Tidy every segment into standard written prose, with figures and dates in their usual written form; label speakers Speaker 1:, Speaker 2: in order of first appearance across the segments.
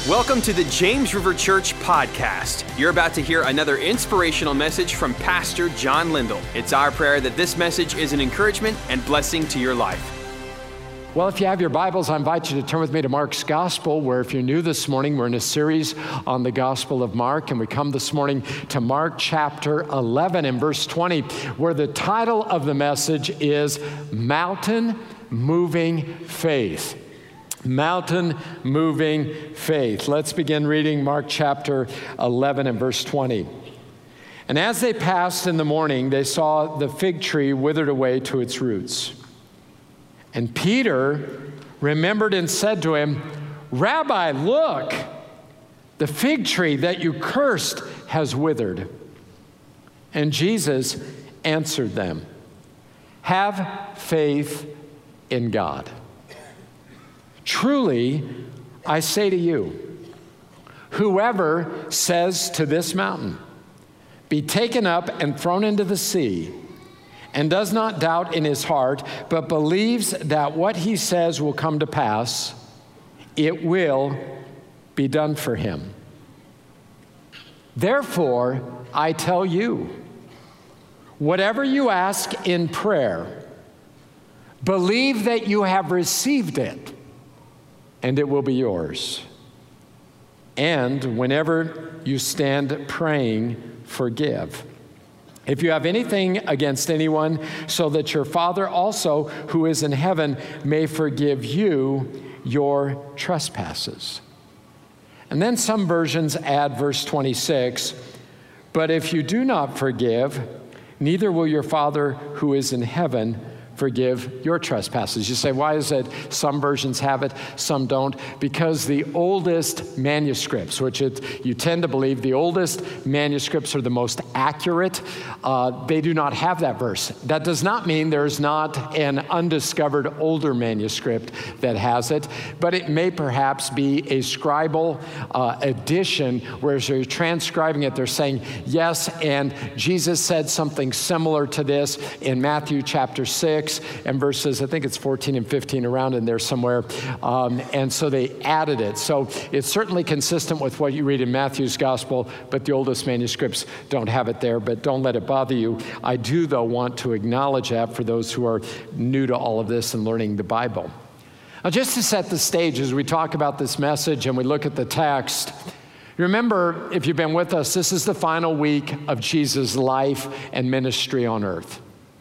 Speaker 1: Welcome to the James River Church podcast. You're about to hear another inspirational message from Pastor John Lindell. It's our prayer that this message is an encouragement and blessing to your life.
Speaker 2: Well, if you have your Bibles, I invite you to turn with me to Mark's Gospel, where if you're new this morning, we're in a series on the Gospel of Mark, and we come this morning to Mark chapter 11 and verse 20, where the title of the message is Mountain Moving Faith. Mountain moving faith. Let's begin reading Mark chapter 11 and verse 20. And as they passed in the morning, they saw the fig tree withered away to its roots. And Peter remembered and said to him, Rabbi, look, the fig tree that you cursed has withered. And Jesus answered them, have faith in God. Truly, I say to you, whoever says to this mountain, be taken up and thrown into the sea, and does not doubt in his heart, but believes that what he says will come to pass, it will be done for him. Therefore, I tell you, whatever you ask in prayer, believe that you have received it, and it will be yours. And whenever you stand praying, forgive, if you have anything against anyone, so that your Father also, who is in heaven, may forgive you your trespasses. And then some versions add verse 26, but if you do not forgive, neither will your Father who is in heaven forgive your trespasses. You say, why is it some versions have it, some don't? Because the oldest manuscripts, which you tend to believe the oldest manuscripts are the most accurate, they do not have that verse. That does not mean there's not an undiscovered older manuscript that has it, but it may perhaps be a scribal addition where they're transcribing it. They're saying, yes, and Jesus said something similar to this in Matthew chapter 6, and verses, I think it's 14 and 15, around in there somewhere. And so they added it. So it's certainly consistent with what you read in Matthew's gospel, but the oldest manuscripts don't have it there. But don't let it bother you. I do, though, want to acknowledge that for those who are new to all of this and learning the Bible. Now, just to set the stage as we talk about this message and we look at the text, remember, if you've been with us, this is the final week of Jesus' life and ministry on earth.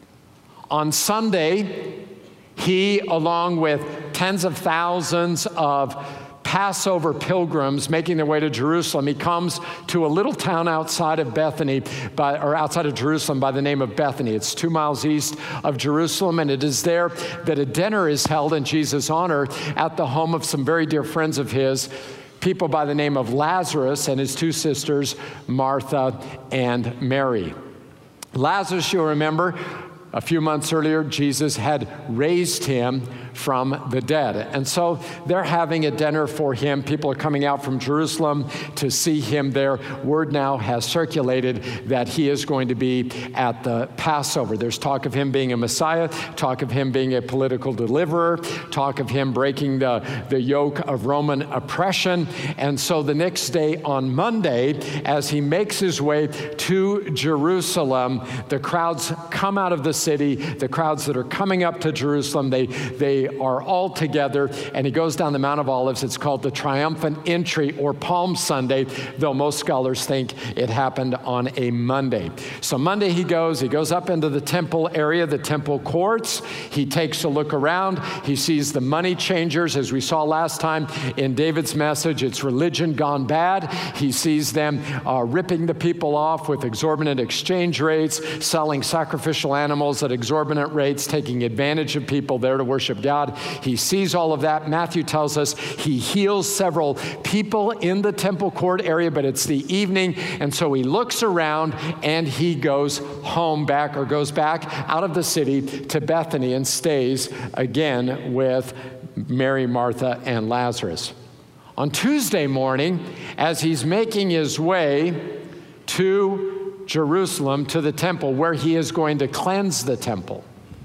Speaker 2: On Sunday, he, along with tens of thousands of Passover pilgrims making their way to Jerusalem, he comes to a little town outside of Bethany, outside of Jerusalem by the name of Bethany. It's 2 miles east of Jerusalem, and it is there that a dinner is held in Jesus' honor at the home of some very dear friends of his, people by the name of Lazarus and his two sisters, Martha and Mary. Lazarus, you'll remember, a few months earlier, Jesus had raised him from the dead. And so they're having a dinner for him. People are coming out from Jerusalem to see him there. Word now has circulated that he is going to be at the Passover. There's talk of him being a Messiah, talk of him being a political deliverer, talk of him breaking the yoke of Roman oppression. And so the next day on Monday, as he makes his way to Jerusalem, the crowds come out of the city, the crowds that are coming up to Jerusalem, they are all together, and he goes down the Mount of Olives. It's called the Triumphant Entry, or Palm Sunday, though most scholars think it happened on a Monday. So Monday he goes up into the temple area, the temple courts. He takes a look around. He sees the money changers, as we saw last time in David's message. It's religion gone bad. He sees them ripping the people off with exorbitant exchange rates, selling sacrificial animals at exorbitant rates, taking advantage of people there to worship God. He sees all of that. Matthew tells us he heals several people in the temple court area, but it's the evening, and so he looks around and he goes back out of the city to Bethany and stays again with Mary, Martha, and Lazarus. On Tuesday morning, as he's making his way to Jerusalem, to the temple, where he is going to cleanse the temple,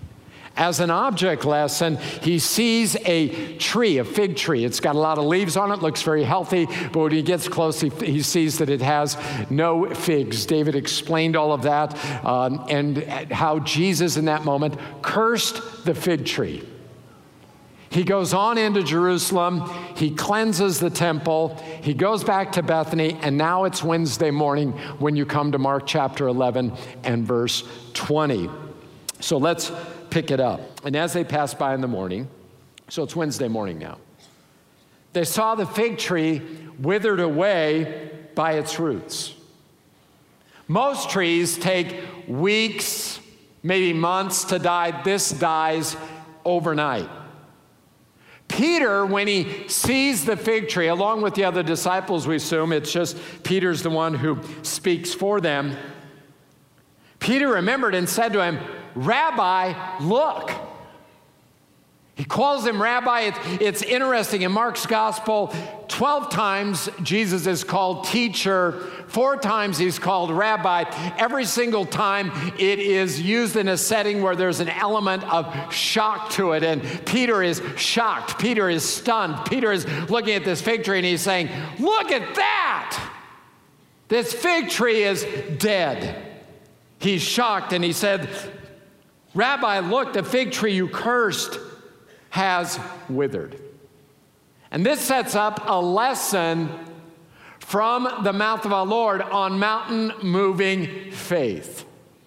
Speaker 2: As an object lesson, he sees a tree, a fig tree. It's got a lot of leaves on it, looks very healthy, but when he gets close, he sees that it has no figs. David explained all of that and how Jesus in that moment cursed the fig tree. He goes on into Jerusalem, he cleanses the temple, he goes back to Bethany, and now it's Wednesday morning when you come to Mark chapter 11 and verse 20. So let's pick it up. And as they passed by in the morning, so it's Wednesday morning now, they saw the fig tree withered away by its roots. Most trees take weeks, maybe months to die. This dies overnight. Peter, when he sees the fig tree, along with the other disciples, we assume, it's just Peter's the one who speaks for them. Peter remembered and said to him, "Rabbi, look." He calls him Rabbi. It's interesting. In Mark's gospel, 12 times Jesus is called teacher. 4 times he's called Rabbi. Every single time it is used in a setting where there's an element of shock to it. And Peter is shocked. Peter is stunned. Peter is looking at this fig tree and he's saying, "Look at that! This fig tree is dead." He's shocked and he said, "Rabbi, look, the fig tree you cursed has withered." And this sets up a lesson from the mouth of our Lord on mountain-moving faith.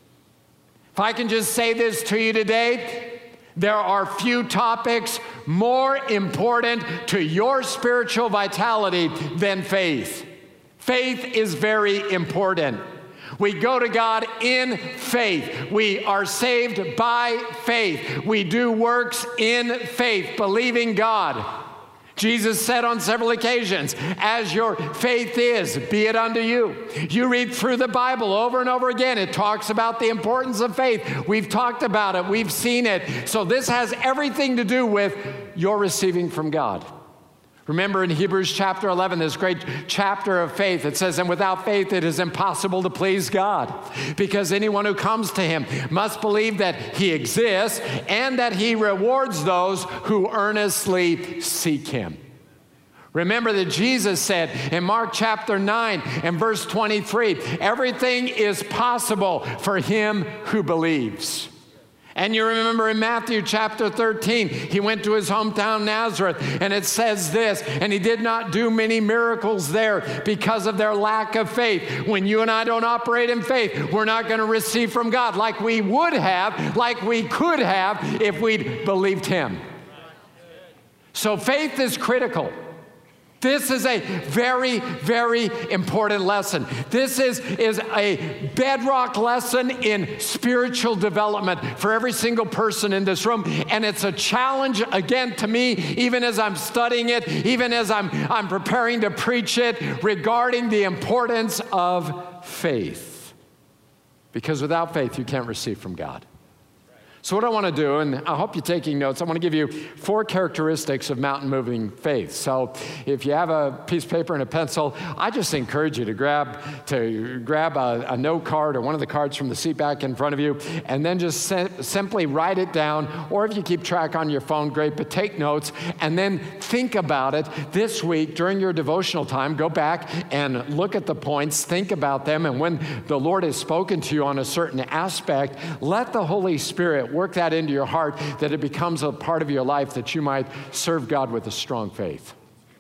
Speaker 2: If I can just say this to you today, there are few topics more important to your spiritual vitality than faith. Faith is very important. We go to God in faith. We are saved by faith. We do works in faith, believing God. Jesus said on several occasions, "As your faith is, be it unto you." You read through the Bible over and over again. It talks about the importance of faith. We've talked about it. We've seen it. So this has everything to do with your receiving from God. Remember in Hebrews chapter 11, this great chapter of faith, it says, "And without faith it is impossible to please God, because anyone who comes to him must believe that he exists and that he rewards those who earnestly seek him." Remember that Jesus said in Mark chapter 9 and verse 23, everything is possible for him who believes. And you remember in Matthew chapter 13, he went to his hometown Nazareth, and it says this, "And he did not do many miracles there because of their lack of faith." When you and I don't operate in faith, we're not going to receive from God like we would have, like we could have if we'd believed him. So faith is critical. This is a very, very important lesson. This is a bedrock lesson in spiritual development for every single person in this room. And it's a challenge, again, to me, even as I'm studying it, even as I'm preparing to preach it, regarding the importance of faith. Because without faith, you can't receive from God. So what I want to do, and I hope you're taking notes, I want to give you 4 characteristics of mountain-moving faith. So if you have a piece of paper and a pencil, I just encourage you to grab a note card or one of the cards from the seat back in front of you, and then just simply write it down. Or if you keep track on your phone, great, but take notes, and then think about it this week during your devotional time. Go back and look at the points, think about them, and when the Lord has spoken to you on a certain aspect, let the Holy Spirit work that into your heart, that it becomes a part of your life, that you might serve God with a strong faith.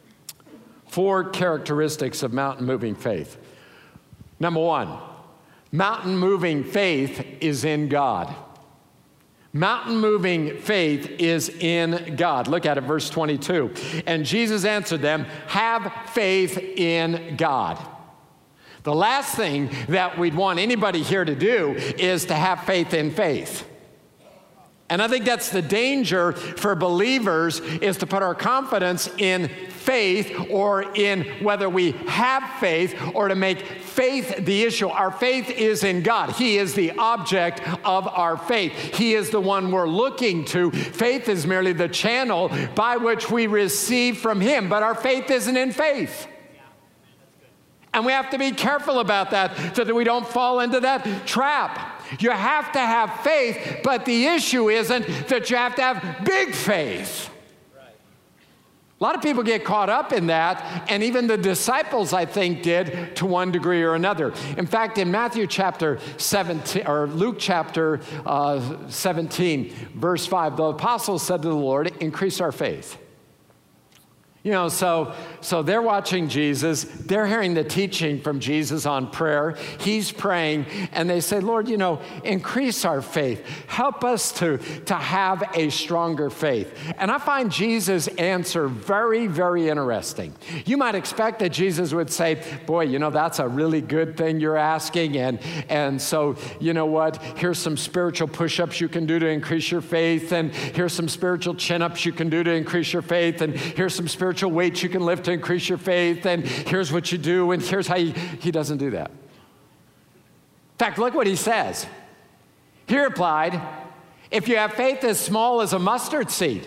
Speaker 2: 4 characteristics of mountain-moving faith. Number 1, mountain-moving faith is in God. Mountain-moving faith is in God. Look at it, verse 22. "And Jesus answered them, 'Have faith in God.'" The last thing that we'd want anybody here to do is to have faith in faith. And I think that's the danger for believers, is to put our confidence in faith, or in whether we have faith, or to make faith the issue. Our faith is in God. He is the object of our faith. He is the one we're looking to. Faith is merely the channel by which we receive from him, but our faith isn't in faith. And we have to be careful about that so that we don't fall into that trap. You have to have faith, but the issue isn't that you have to have big faith. A lot of people get caught up in that, and even the disciples, I think, did to one degree or another. In fact, in Matthew chapter 17, or Luke chapter 17, verse 5, the apostles said to the Lord, increase our faith. You know, so they're watching Jesus. They're hearing the teaching from Jesus on prayer. He's praying, and they say, Lord, you know, increase our faith. Help us to have a stronger faith. And I find Jesus' answer very, very interesting. You might expect that Jesus would say, boy, you know, that's a really good thing you're asking. And so, you know what? Here's some spiritual push-ups you can do to increase your faith. And here's some spiritual chin-ups you can do to increase your faith. And here's some spiritual weights you can lift to increase your faith, and here's what you do, and here's how he doesn't do that. In fact, look what he says. He replied, if you have faith as small as a mustard seed.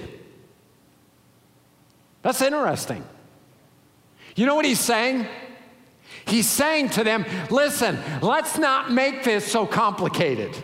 Speaker 2: That's interesting. You know what he's saying? He's saying to them, listen, let's not make this so complicated.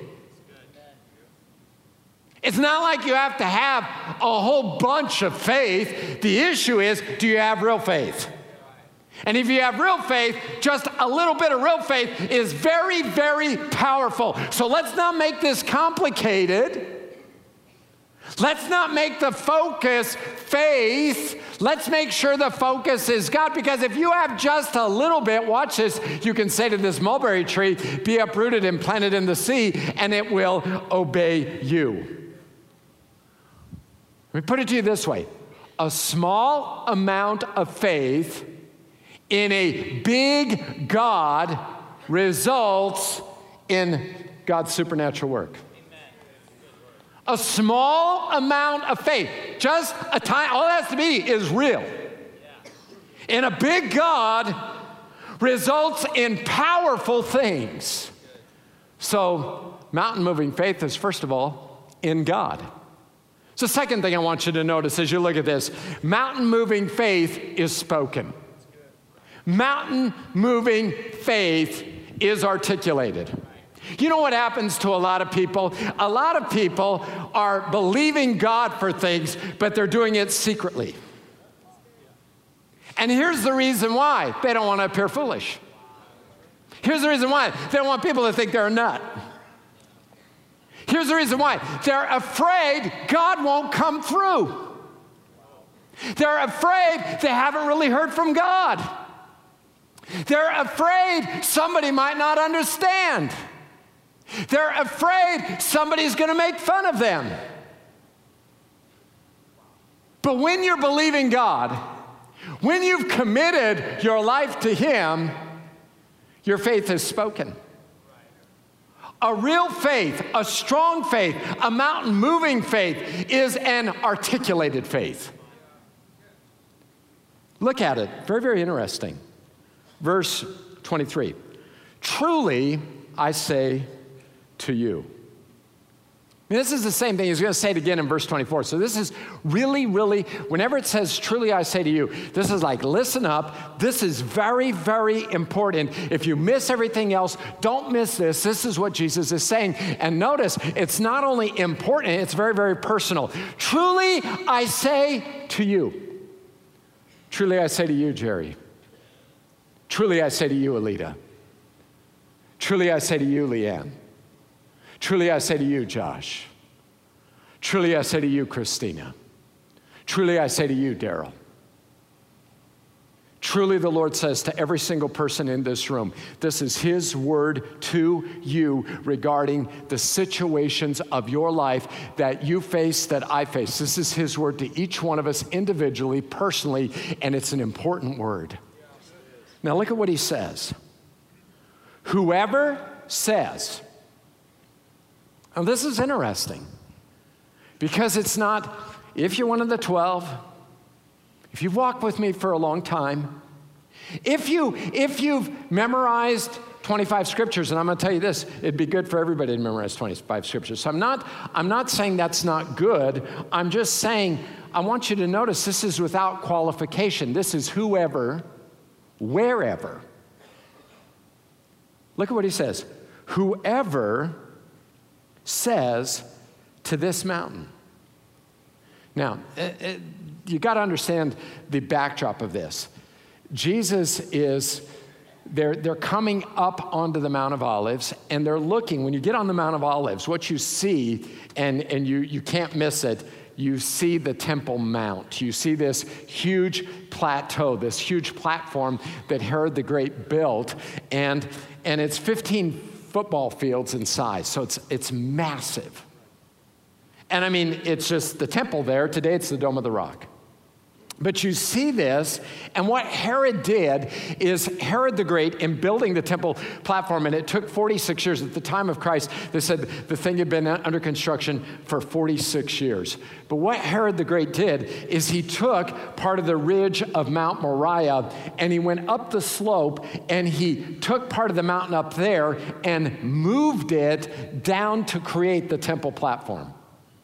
Speaker 2: It's not like you have to have a whole bunch of faith. The issue is, do you have real faith? And if you have real faith, just a little bit of real faith is very, very powerful. So let's not make this complicated. Let's not make the focus faith. Let's make sure the focus is God. Because if you have just a little bit, watch this, you can say to this mulberry tree, be uprooted and planted in the sea, and it will obey you. Let me put it to you this way. A small amount of faith in a big God results in God's supernatural work. A small amount of faith, just a tiny, all it has to be is real. In a big God results in powerful things. So, mountain moving faith is, first of all, in God. So the second thing I want you to notice as you look at this, mountain moving faith is spoken. Mountain moving faith is articulated. You know what happens to a lot of people? A lot of people are believing God for things, but they're doing it secretly. And here's the reason why. They don't want to appear foolish. Here's the reason why. They don't want people to think they're a nut. Here's the reason why. They're afraid God won't come through. They're afraid they haven't really heard from God. They're afraid somebody might not understand. They're afraid somebody's going to make fun of them. But when you're believing God, when you've committed your life to Him, your faith is spoken. A real faith, a strong faith, a mountain-moving faith is an articulated faith. Look at it. Very, very interesting. Verse 23. Truly, I say to you. I mean, this is the same thing. He's going to say it again in verse 24. So this is really, really, whenever it says, truly I say to you, this is like, listen up. This is very, very important. If you miss everything else, don't miss this. This is what Jesus is saying. And notice, it's not only important, it's very, very personal. Truly I say to you. Truly I say to you, Jerry. Truly I say to you, Alita. Truly I say to you, Leanne. Truly I say to you, Josh. Truly I say to you, Christina. Truly I say to you, Daryl. Truly the Lord says to every single person in this room, this is His word to you regarding the situations of your life that you face, that I face. This is His word to each one of us individually, personally, and it's an important word. Now look at what He says. Whoever says. Now, this is interesting because it's not, if you're one of the 12, if you've walked with me for a long time, if you've memorized 25 scriptures, and I'm going to tell you this, it'd be good for everybody to memorize 25 scriptures. So I'm not saying that's not good. I'm just saying I want you to notice this is without qualification. This is whoever, wherever. Look at what he says. Whoever says to this mountain. Now, you got to understand the backdrop of this. Jesus is, they're coming up onto the Mount of Olives, and they're looking. When you get on the Mount of Olives, what you see, and you can't miss it, you see the Temple Mount. You see this huge plateau, this huge platform that Herod the Great built, and it's 15 football fields in size, so it's massive. And I mean, it's just the temple there. Today it's the Dome of the Rock. But you see this, and what Herod did is Herod the Great, in building the temple platform, and it took 46 years. At the time of Christ, they said the thing had been under construction for 46 years. But what Herod the Great did is he took part of the ridge of Mount Moriah, and he went up the slope, and he took part of the mountain up there and moved it down to create the temple platform.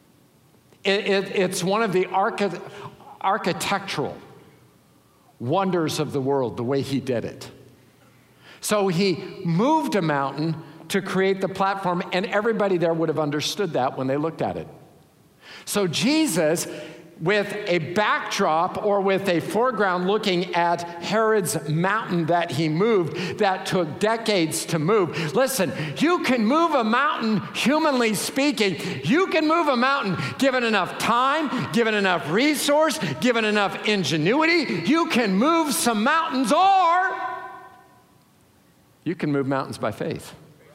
Speaker 2: It's one of the architectural wonders of the world, the way he did it. So he moved a mountain to create the platform, and everybody there would have understood that when they looked at it. So Jesus, with a backdrop or with a foreground looking at Herod's mountain that he moved, that took decades to move. Listen, you can move a mountain, humanly speaking. You can move a mountain given enough time, given enough resource, given enough ingenuity. You can move some mountains, or you can move mountains by faith.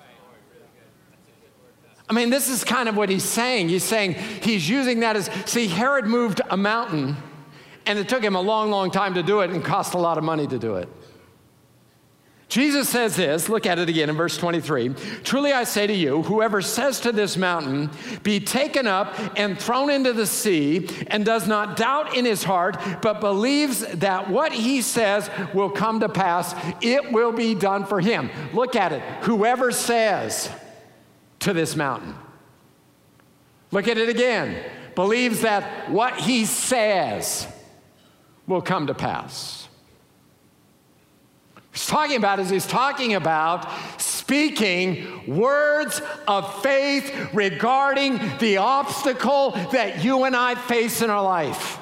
Speaker 2: I mean, this is kind of what he's saying. He's using that as, see, Herod moved a mountain, and it took him a long, long time to do it and cost a lot of money to do it. Jesus says this, look at it again in verse 23. Truly I say to you, whoever says to this mountain, be taken up and thrown into the sea, and does not doubt in his heart, but believes that what he says will come to pass, it will be done for him. Look at it. Whoever says to this mountain. Look at it again. Believes that what he says will come to pass. He's talking about speaking words of faith regarding the obstacle that you and I face in our life.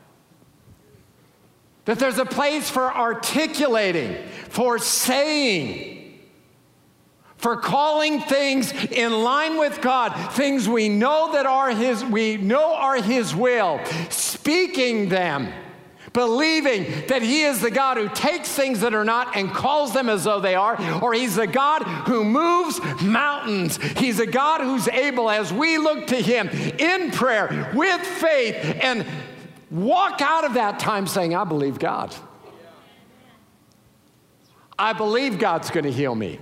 Speaker 2: That there's a place for articulating, for saying, for calling things in line with God, things we know that are His will, speaking them, believing that He is the God who takes things that are not and calls them as though they are, or He's the God who moves mountains. He's a God who's able, as we look to Him in prayer, with faith, and walk out of that time saying, I believe God. I believe God's going to heal me.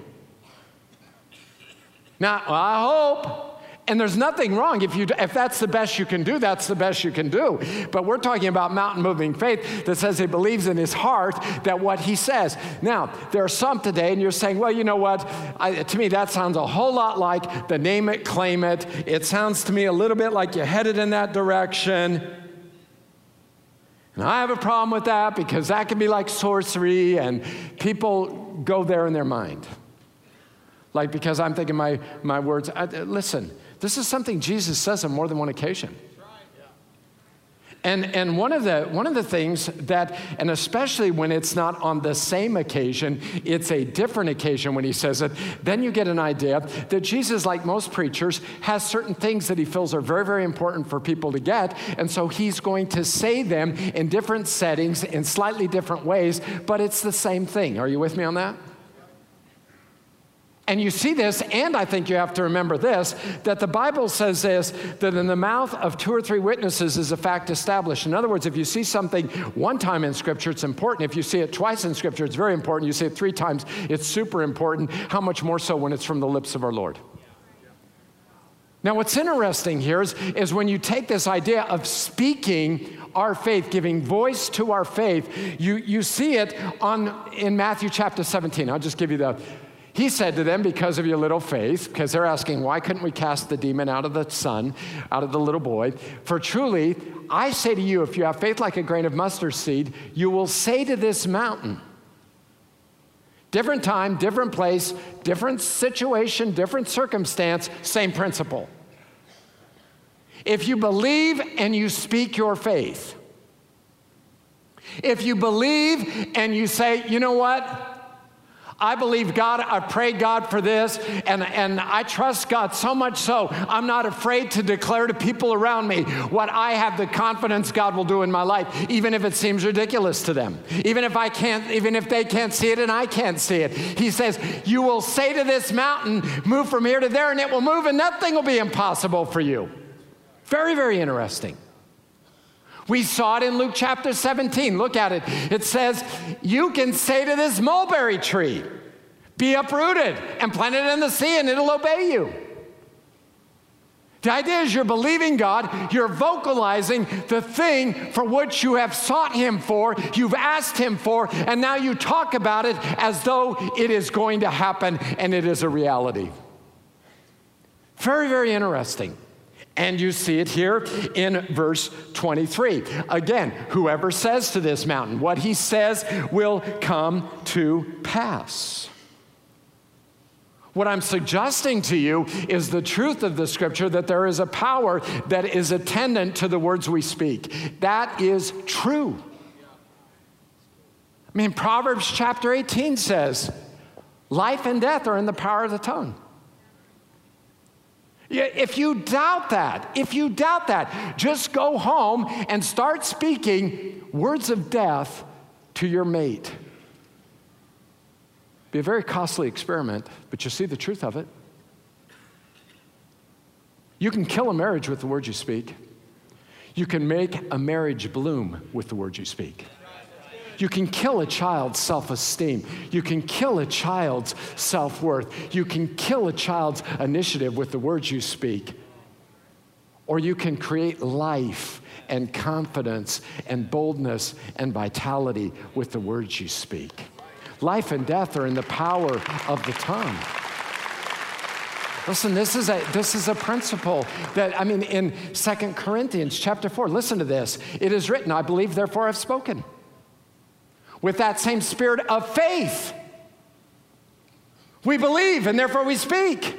Speaker 2: Now, I hope, and there's nothing wrong if that's the best you can do, that's the best you can do. But we're talking about mountain-moving faith that says he believes in his heart that what he says. Now, there are some today, and you're saying, well, you know what? To me, that sounds a whole lot like the name it, claim it. It sounds to me a little bit like you're headed in that direction. And I have a problem with that because that can be like sorcery, and people go there in their mind. Like, because I'm thinking my words. Listen, this is something Jesus says on more than one occasion. And one of the things that, and especially when it's not on the same occasion, it's a different occasion when he says it, then you get an idea that Jesus, like most preachers, has certain things that he feels are very, very important for people to get, and so he's going to say them in different settings, in slightly different ways, but it's the same thing. Are you with me on that? And you see this, and I think you have to remember this, that the Bible says this, that in the mouth of 2 or 3 witnesses is a fact established. In other words, if you see something one time in Scripture, it's important. If you see it twice in Scripture, it's very important. You see it 3 times, it's super important. How much more so when it's from the lips of our Lord? Now, what's interesting here is when you take this idea of speaking our faith, giving voice to our faith, you see it in Matthew chapter 17. I'll just give you He said to them, because of your little faith, because they're asking, why couldn't we cast the demon out of the son, out of the little boy? For truly, I say to you, if you have faith like a grain of mustard seed, you will say to this mountain, different time, different place, different situation, different circumstance, same principle. If you believe and you speak your faith, if you believe and you say, you know what? I believe God, I pray God for this, and I trust God so much so, I'm not afraid to declare to people around me what I have the confidence God will do in my life, even if it seems ridiculous to them, even if they can't see it and I can't see it. He says, you will say to this mountain, move from here to there, and it will move, and nothing will be impossible for you. Very, very interesting. We saw it in Luke chapter 17. Look at it. It says, you can say to this mulberry tree, be uprooted and planted in the sea, and it'll obey you. The idea is you're believing God, you're vocalizing the thing for which you have sought Him for, you've asked Him for, and now you talk about it as though it is going to happen and it is a reality. Very, very interesting. And you see it here in verse 23. Again, whoever says to this mountain, what he says will come to pass. What I'm suggesting to you is the truth of the scripture, that there is a power that is attendant to the words we speak. That is true. I mean, Proverbs chapter 18 says, life and death are in the power of the tongue. If you doubt that, just go home and start speaking words of death to your mate. Be a very costly experiment, but you'll see the truth of it. You can kill a marriage with the words you speak. You can make a marriage bloom with the words you speak. You can kill a child's self-esteem. You can kill a child's self-worth. You can kill a child's initiative with the words you speak. Or you can create life and confidence and boldness and vitality with the words you speak. Life and death are in the power of the tongue. Listen, this is a principle that, in 2 Corinthians chapter 4, listen to this. It is written, I believe, therefore I've spoken. With that same spirit of faith, we believe and therefore we speak.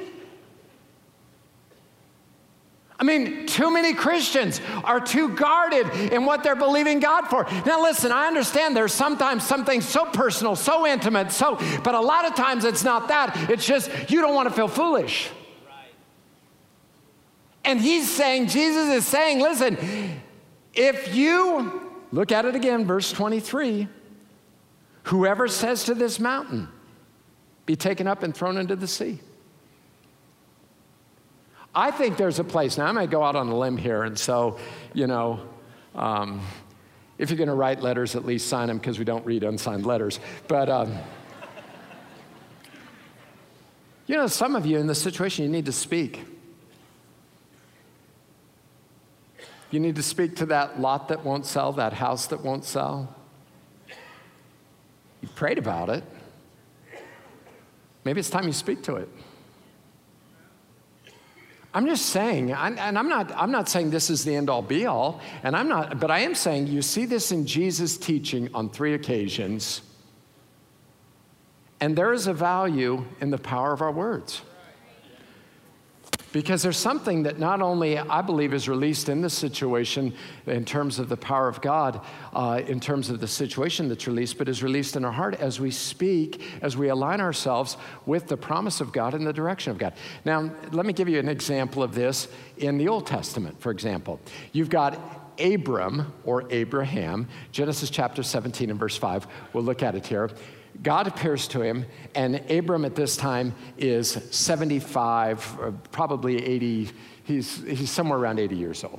Speaker 2: Too many Christians are too guarded in what they're believing God for. Now listen, I understand there's sometimes something so personal, so intimate, but a lot of times it's not that. It's just you don't want to feel foolish. And Jesus is saying, listen, if you, look at it again, verse 23, whoever says to this mountain, be taken up and thrown into the sea. I think there's a place. Now, I might go out on a limb here, and so, if you're going to write letters, at least sign them, because we don't read unsigned letters. But, some of you in this situation, you need to speak. You need to speak to that lot that won't sell, that house that won't sell. You prayed about it. Maybe it's time you speak to it. I'm just saying, and I'm not saying this is the end-all be-all, but I am saying you see this in Jesus' teaching on 3 occasions, and there is a value in the power of our words. Because there's something that not only, I believe, is released in this situation in terms of the power of God, in terms of the situation that's released, but is released in our heart as we speak, as we align ourselves with the promise of God and the direction of God. Now, let me give you an example of this in the Old Testament, for example. You've got Abram, or Abraham, Genesis chapter 17 and verse 5. We'll look at it here. God appears to him, and Abram at this time is 75, probably 80. He's somewhere around 80 years old.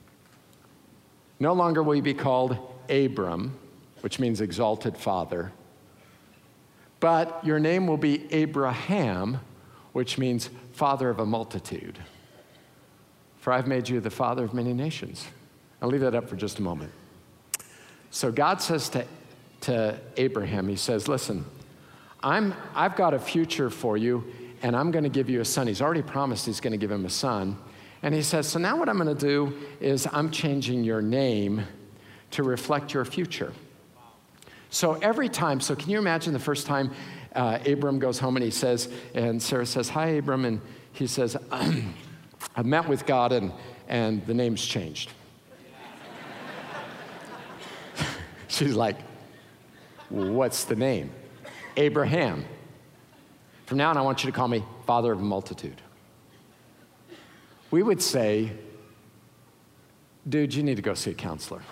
Speaker 2: No longer will he be called Abram, which means exalted father, but your name will be Abraham, which means father of a multitude. For I've made you the father of many nations. I'll leave that up for just a moment. So God says to Abraham, he says, listen, I've got a future for you, and I'm going to give you a son. He's already promised he's going to give him a son. And he says, so now what I'm going to do is I'm changing your name to reflect your future. So every time, so can you imagine the first time Abram goes home and he says, and Sarah says, hi, Abram, and he says, I met with God, and and the name's changed. She's like, what's the name? Abraham. From now on, I want you to call me father of a multitude. We would say, dude, you need to go see a counselor.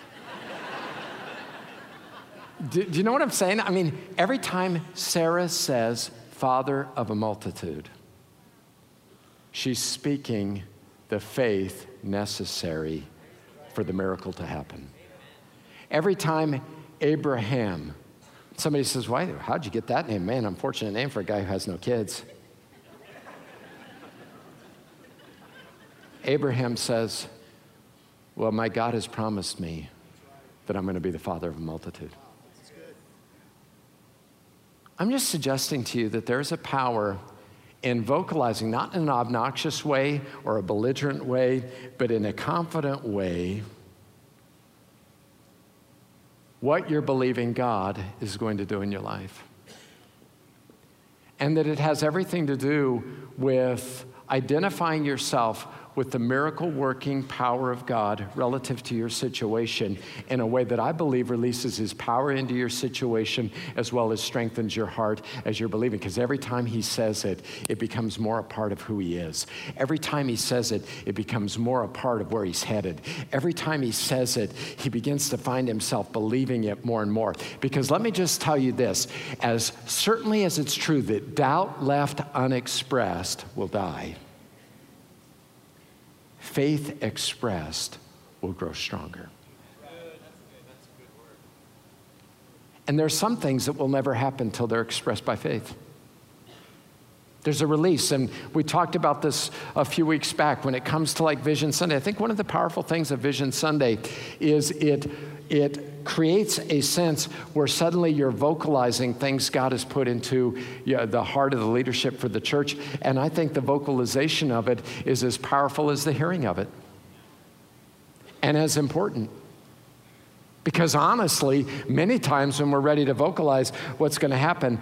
Speaker 2: Do you know what I'm saying? I mean, every time Sarah says father of a multitude, she's speaking the faith necessary for the miracle to happen. Every time Abraham, somebody says, why, how'd you get that name? Man, unfortunate name for a guy who has no kids. Abraham says, well, my God has promised me that I'm going to be the father of a multitude. I'm just suggesting to you that there's a power in vocalizing, not in an obnoxious way or a belligerent way, but in a confident way, what you're believing God is going to do in your life. And that it has everything to do with identifying yourself with the miracle-working power of God relative to your situation in a way that I believe releases his power into your situation as well as strengthens your heart as you're believing. Because every time he says it, it becomes more a part of who he is. Every time he says it, it becomes more a part of where he's headed. Every time he says it, he begins to find himself believing it more and more. Because let me just tell you this, as certainly as it's true that doubt left unexpressed will die, faith expressed will grow stronger. And there's some things that will never happen until they're expressed by faith. There's a release, and we talked about this a few weeks back when it comes to like Vision Sunday. I think one of the powerful things of Vision Sunday is it creates a sense where suddenly you're vocalizing things God has put into the heart of the leadership for the church. And I think the vocalization of it is as powerful as the hearing of it, and as important. Because honestly, many times when we're ready to vocalize what's going to happen,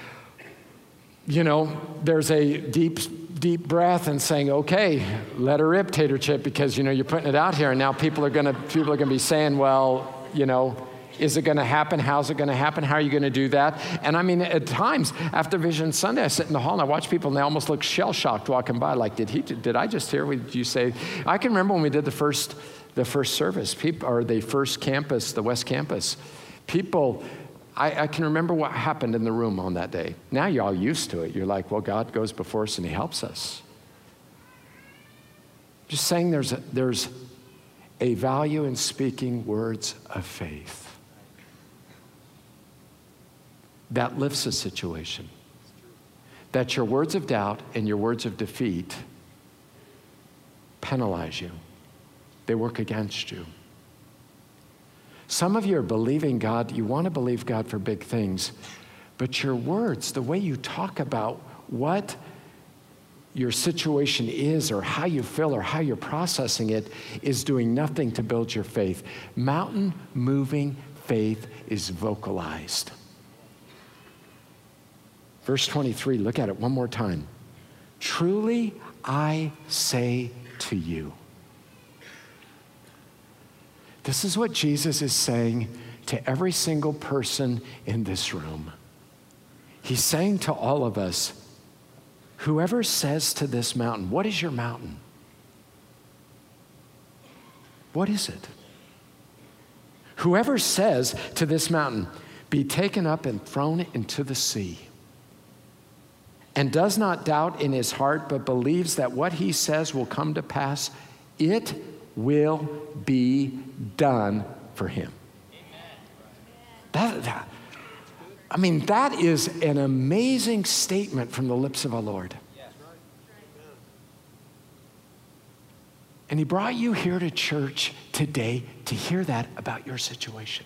Speaker 2: there's a deep breath and saying, okay, let her rip, Tater Chip, because, you're putting it out here, and now people are going to be saying, well, is it going to happen? How's it going to happen? How are you going to do that? And I mean, at times after Vision Sunday, I sit in the hall and I watch people and they almost look shell-shocked walking by, like, did I just hear what you say? I can remember when we did the first service, or the first campus, the West Campus, people, I can remember what happened in the room on that day. Now you're all used to it. You're like, well, God goes before us and he helps us. Just saying there's a value in speaking words of faith that lifts a situation. That your words of doubt and your words of defeat penalize you. They work against you. Some of you are believing God, you want to believe God for big things, but your words, the way you talk about what your situation is or how you feel or how you're processing it is doing nothing to build your faith. Mountain moving faith is vocalized. Verse 23, look at it one more time. Truly I say to you. This is what Jesus is saying to every single person in this room. He's saying to all of us, whoever says to this mountain, what is your mountain? What is it? Whoever says to this mountain, be taken up and thrown into the sea, and does not doubt in his heart, but believes that what he says will come to pass, it will be done for him. That is an amazing statement from the lips of our Lord. And he brought you here to church today to hear that about your situation.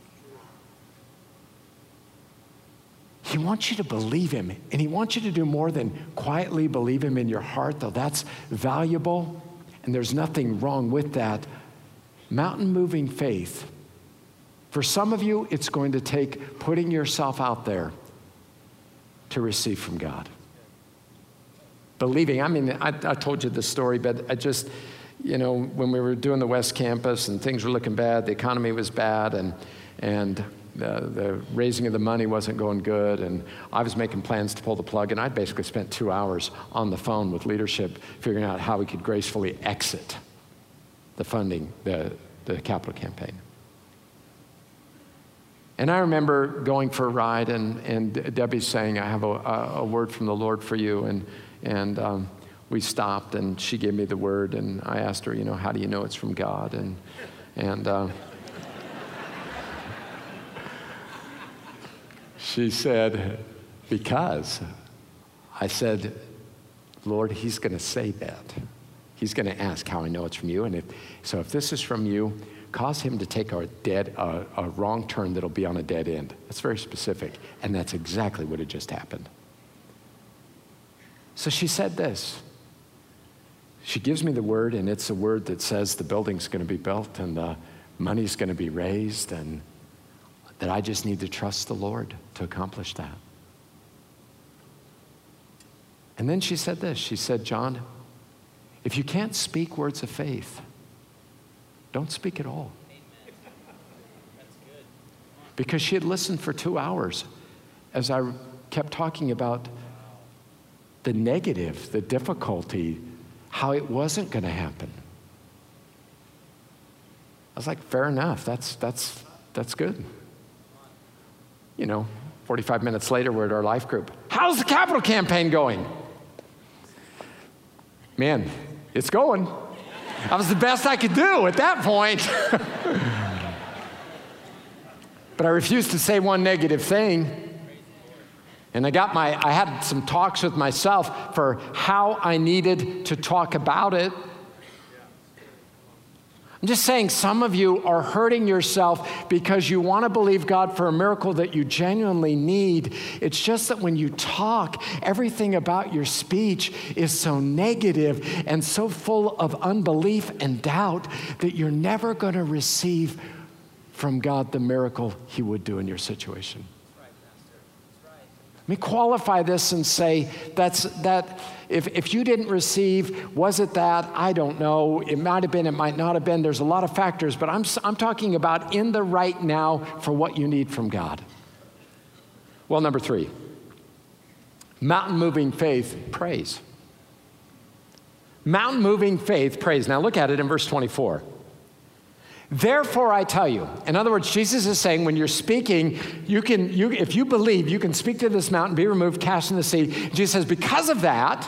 Speaker 2: He wants you to believe him, and he wants you to do more than quietly believe him in your heart, though that's valuable, and there's nothing wrong with that. Mountain-moving faith, for some of you, it's going to take putting yourself out there to receive from God. Believing, I told you this story, but when we were doing the West Campus and things were looking bad, the economy was bad, and the raising of the money wasn't going good, and I was making plans to pull the plug, and I'd basically spent 2 hours on the phone with leadership figuring out how we could gracefully exit the funding, the capital campaign. And I remember going for a ride, and Debbie saying, I have a word from the Lord for you, and we stopped, and she gave me the word, and I asked her, how do you know it's from God? And she said, because. I said, Lord, he's going to say that. He's going to ask how I know it's from you. And if this is from you, cause him to take a wrong turn that'll be on a dead end. That's very specific. And that's exactly what had just happened. So she said this. She gives me the word, and it's a word that says the building's going to be built and the money's going to be raised, and that I just need to trust the Lord to accomplish that. And then she said this. She said, John, if you can't speak words of faith, don't speak at all. Amen. That's good. Because she had listened for 2 hours as I kept talking about the negative, the difficulty, how it wasn't going to happen. I was like, fair enough. That's good. 45 minutes later, we're at our life group. How's the capital campaign going? Man, it's going. That was the best I could do at that point. But I refused to say one negative thing. And I had some talks with myself for how I needed to talk about it. I'm just saying some of you are hurting yourself because you want to believe God for a miracle that you genuinely need. It's just that when you talk, everything about your speech is so negative and so full of unbelief and doubt that you're never going to receive from God the miracle he would do in your situation. Let me qualify this and say that if you didn't receive, was it that? I don't know. It might have been, it might not have been. There's a lot of factors, but I'm talking about in the right now for what you need from God. Well, number 3, mountain-moving faith, praise. Mountain-moving faith, praise. Now look at it in verse 24. Therefore, I tell you. In other words, Jesus is saying when you're speaking, if you believe, you can speak to this mountain, be removed, cast in the sea. Jesus says, because of that,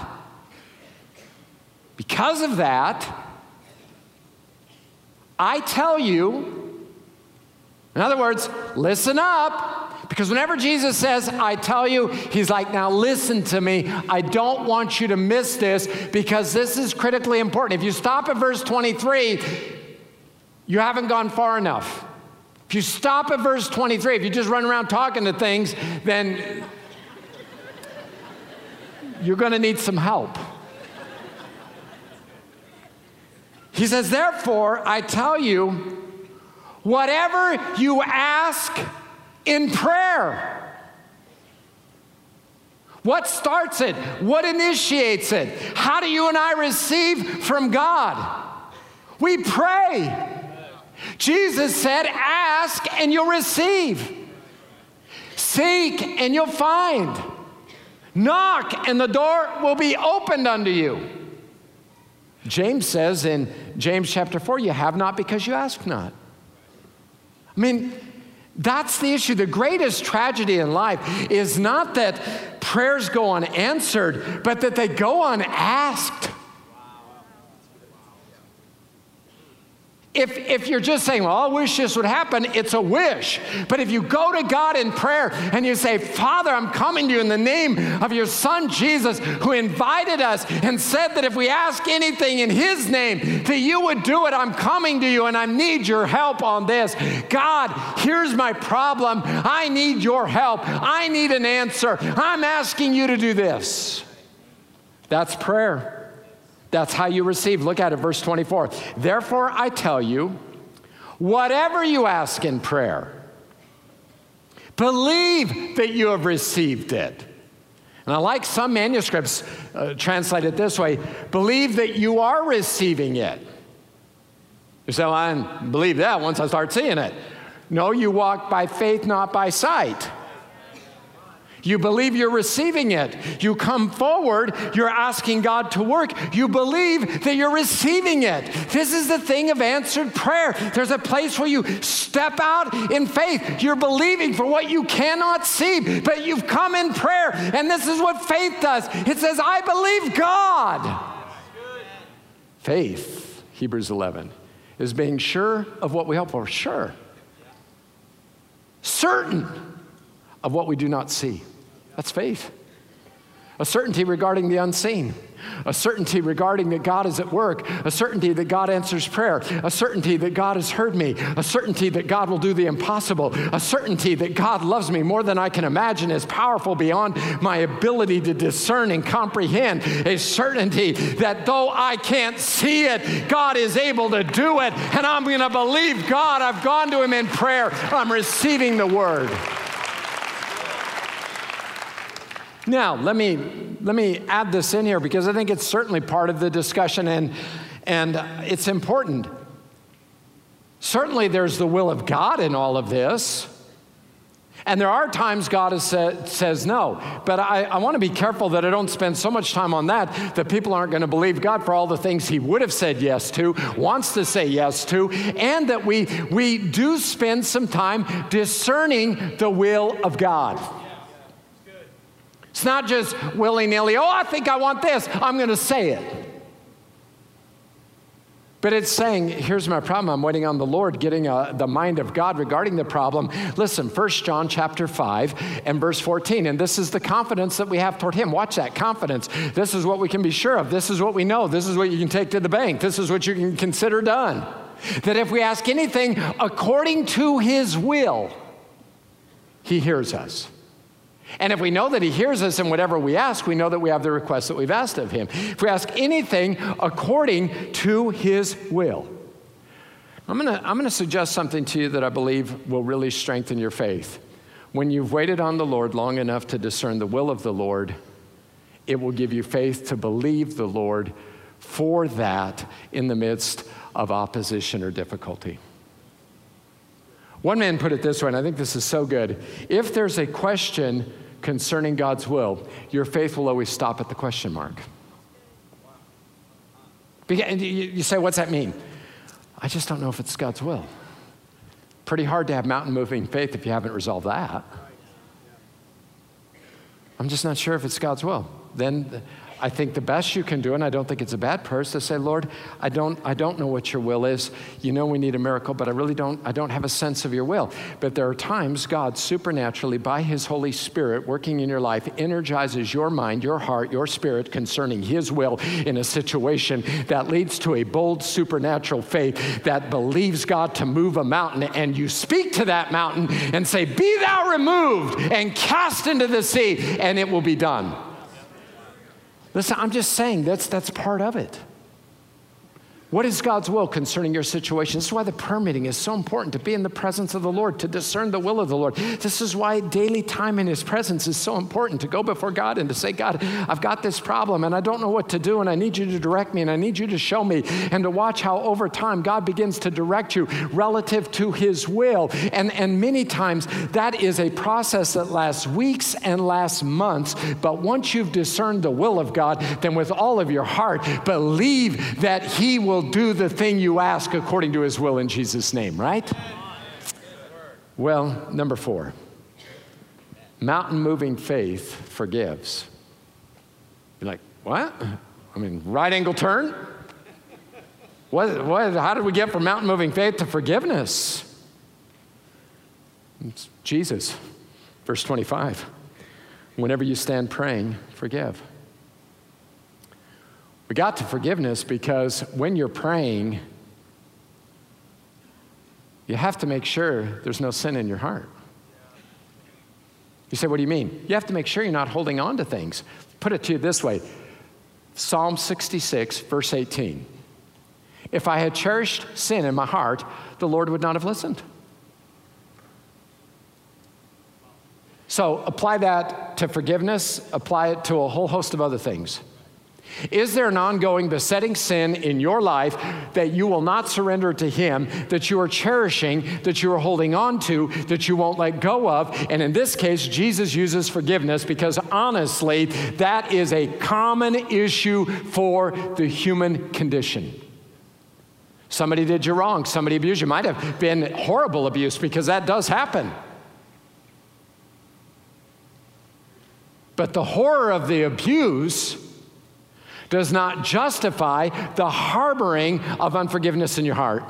Speaker 2: I tell you, in other words, listen up. Because whenever Jesus says, I tell you, he's like, now listen to me. I don't want you to miss this because this is critically important. If you stop at verse 23, you haven't gone far enough. If you stop at verse 23, if you just run around talking to things, then you're going to need some help. He says, therefore, I tell you, whatever you ask in prayer. What starts it? What initiates it? How do you and I receive from God? We pray. Jesus said, ask and you'll receive. Seek and you'll find. Knock and the door will be opened unto you. James says in James chapter 4, you have not because you ask not. I mean, that's the issue. The greatest tragedy in life is not that prayers go unanswered, but that they go unasked. If you're just saying, well, I wish this would happen, it's a wish. But if you go to God in prayer and you say, Father, I'm coming to you in the name of your Son, Jesus, who invited us and said that if we ask anything in his name, that you would do it. I'm coming to you and I need your help on this. God, here's my problem. I need your help. I need an answer. I'm asking you to do this. That's prayer. That's how you receive. Look at it, verse 24. Therefore, I tell you, whatever you ask in prayer, believe that you have received it. And I like some manuscripts translate it this way, believe that you are receiving it. You say, well, I didn't believe that once I start seeing it. No, you walk by faith, not by sight. You believe you're receiving it. You come forward, you're asking God to work. You believe that you're receiving it. This is the thing of answered prayer. There's a place where you step out in faith. You're believing for what you cannot see, but you've come in prayer. And this is what faith does. It says, I believe God. Faith, Hebrews 11, is being sure of what we hope for. Sure. Certain of what we do not see. That's faith. A certainty regarding the unseen. A certainty regarding that God is at work. A certainty that God answers prayer. A certainty that God has heard me. A certainty that God will do the impossible. A certainty that God loves me more than I can imagine, is powerful beyond my ability to discern and comprehend. A certainty that though I can't see it, God is able to do it. And I'm going to believe God. I've gone to him in prayer. I'm receiving the word. Now, let me add this in here because I think it's certainly part of the discussion and it's important. Certainly there's the will of God in all of this. And there are times God says no. But I want to be careful that I don't spend so much time on that people aren't going to believe God for all the things he would have said yes to, wants to say yes to, and that we do spend some time discerning the will of God. It's not just willy-nilly, oh, I think I want this, I'm going to say it. But it's saying, here's my problem, I'm waiting on the Lord, getting the mind of God regarding the problem. Listen, 1 John chapter 5 and verse 14, and this is the confidence that we have toward him. Watch that, confidence. This is what we can be sure of. This is what we know. This is what you can take to the bank. This is what you can consider done. That if we ask anything according to his will, he hears us. And if we know that he hears us in whatever we ask, we know that we have the request that we've asked of him. If we ask anything according to his will. I'm going to suggest something to you that I believe will really strengthen your faith. When you've waited on the Lord long enough to discern the will of the Lord, it will give you faith to believe the Lord for that in the midst of opposition or difficulty. One man put it this way, and I think this is so good. If there's a question concerning God's will, your faith will always stop at the question mark. And you say, what's that mean? I just don't know if it's God's will. Pretty hard to have mountain-moving faith if you haven't resolved that. I'm just not sure if it's God's will. Then I think the best you can do, and I don't think it's a bad prayer, is to say, Lord, I don't know what your will is. You know we need a miracle, but I don't have a sense of your will. But there are times God supernaturally, by his Holy Spirit working in your life, energizes your mind, your heart, your spirit concerning his will in a situation that leads to a bold supernatural faith that believes God to move a mountain. And you speak to that mountain and say, be thou removed and cast into the sea, and it will be done. Listen, I'm just saying that's part of it. What is God's will concerning your situation? This is why the prayer meeting is so important, to be in the presence of the Lord, to discern the will of the Lord. This is why daily time in his presence is so important, to go before God and to say, God, I've got this problem and I don't know what to do and I need you to direct me and I need you to show me, and to watch how over time God begins to direct you relative to his will. And many times that is a process that lasts weeks and lasts months, but once you've discerned the will of God, then with all of your heart, believe that he will do the thing you ask according to his will in Jesus' name, right? Well, number 4, mountain-moving faith forgives. You're like, what? I mean, right angle turn? How did we get from mountain-moving faith to forgiveness? It's Jesus, verse 25. Whenever you stand praying, forgive. We got to forgiveness because when you're praying, you have to make sure there's no sin in your heart. You say, what do you mean? You have to make sure you're not holding on to things. Put it to you this way. Psalm 66, verse 18. If I had cherished sin in my heart, the Lord would not have listened. So apply that to forgiveness, apply it to a whole host of other things. Is there an ongoing besetting sin in your life that you will not surrender to Him, that you are cherishing, that you are holding on to, that you won't let go of? And in this case, Jesus uses forgiveness because honestly, that is a common issue for the human condition. Somebody did you wrong, somebody abused you. Might have been horrible abuse because that does happen. But the horror of the abuse does not justify the harboring of unforgiveness in your heart.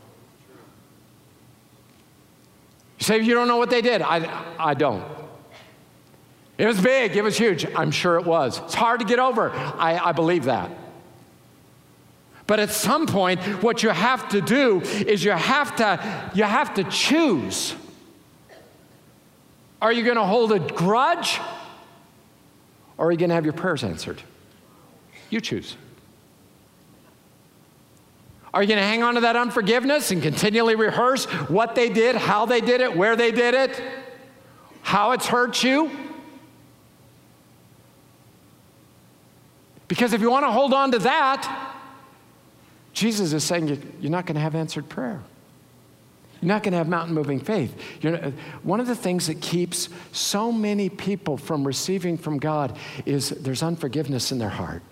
Speaker 2: You say, you don't know what they did. I don't. It was big. It was huge. I'm sure it was. It's hard to get over. I believe that. But at some point, what you have to do is you have to choose. Are you going to hold a grudge? Or are you going to have your prayers answered? You choose. Are you going to hang on to that unforgiveness and continually rehearse what they did, how they did it, where they did it, how it's hurt you? Because if you want to hold on to that, Jesus is saying you're not going to have answered prayer. You're not going to have mountain-moving faith. One of the things that keeps so many people from receiving from God is there's unforgiveness in their heart.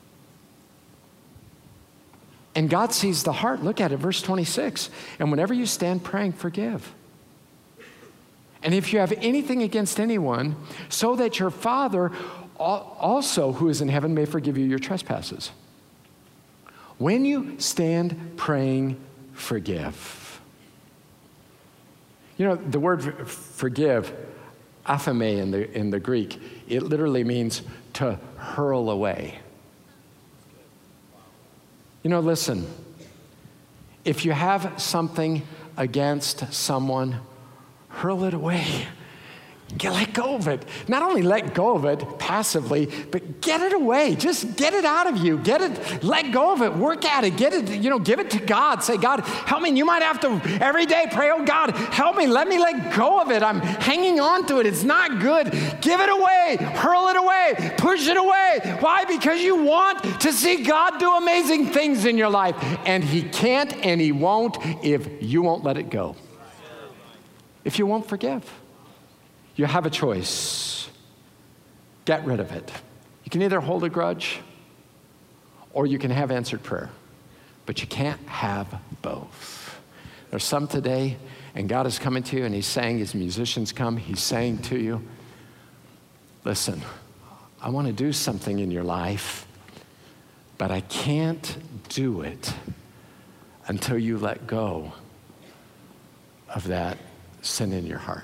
Speaker 2: And God sees the heart. Look at it, verse 26. And whenever you stand praying, forgive. And if you have anything against anyone, so that your Father also who is in heaven may forgive you your trespasses. When you stand praying, forgive. You know, the word forgive, aphame in the Greek, it literally means to hurl away. You know, listen, if you have something against someone, hurl it away. Let go of it. Not only let go of it passively, but get it away. Just get it out of you. Get it, let go of it. Work at it. Get it, give it to God. Say, God, help me. And you might have to every day pray, oh God, help me. Let me let go of it. I'm hanging on to it. It's not good. Give it away. Hurl it away. Push it away. Why? Because you want to see God do amazing things in your life. And He can't and He won't if you won't let it go. If you won't forgive. You have a choice. Get rid of it. You can either hold a grudge or you can have answered prayer. But you can't have both. There's some today, and God is coming to you, and He's saying, as musicians come, He's saying to you, listen, I want to do something in your life, but I can't do it until you let go of that sin in your heart.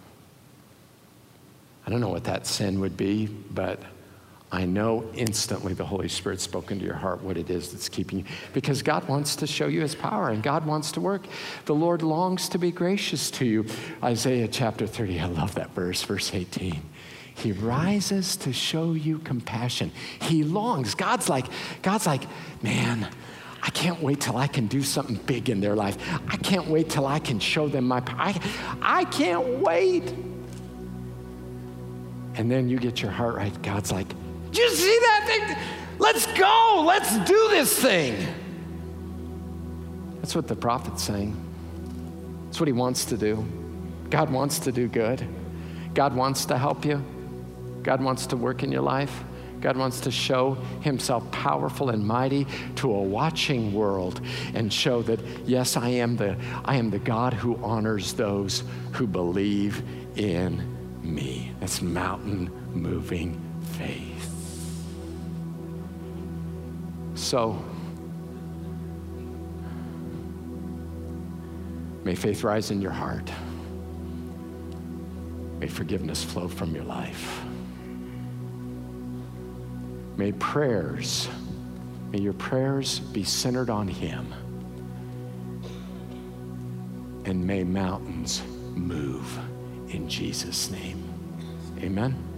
Speaker 2: I don't know what that sin would be, but I know instantly the Holy Spirit spoke into your heart what it is that's keeping you. Because God wants to show you His power, and God wants to work. The Lord longs to be gracious to you. Isaiah chapter 30, I love that verse, verse 18. He rises to show you compassion. He longs. God's like, man, I can't wait till I can do something big in their life. I can't wait till I can show them my power. I can't wait. And then you get your heart right. God's like, did you see that thing? Let's go. Let's do this thing. That's what the prophet's saying. That's what he wants to do. God wants to do good. God wants to help you. God wants to work in your life. God wants to show Himself powerful and mighty to a watching world and show that, yes, I am the God who honors those who believe in me. That's mountain-moving faith. So, may faith rise in your heart. May forgiveness flow from your life. May your prayers be centered on Him. And may mountains move in Jesus' name. Amen.